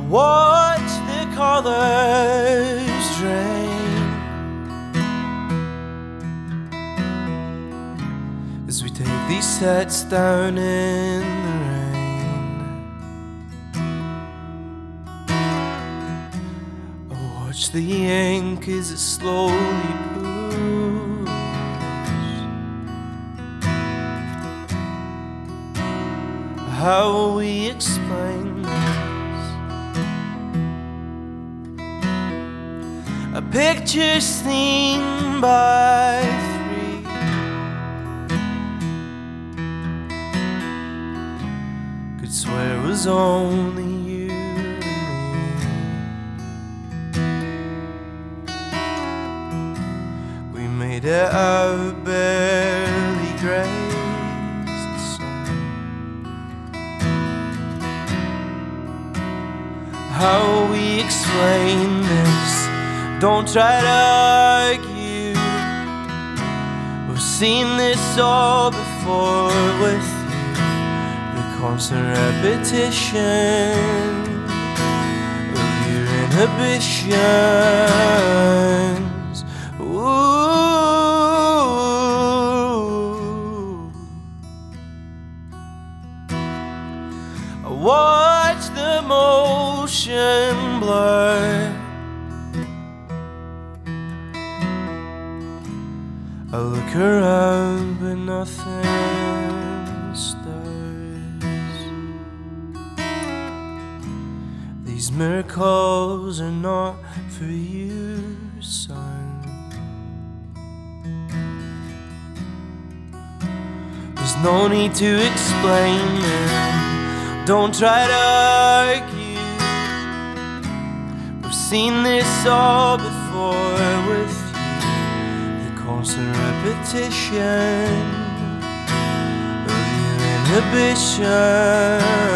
Watch the colors drain as we take these sets down in the rain. I watch the ink as it slowly pours. How will we explain this? A picture seen by three. Could swear it was only you and me. We made it out barely grazed sun. How will we explain this? Don't try to argue. We've seen this all before with you. The constant repetition of your inhibitions. Ooh. I watch the motion blur. I look around but nothing stirs. These miracles are not for you, son. There's no need to explain them. Don't try to argue. We've seen this all before with constant repetition of your inhibition.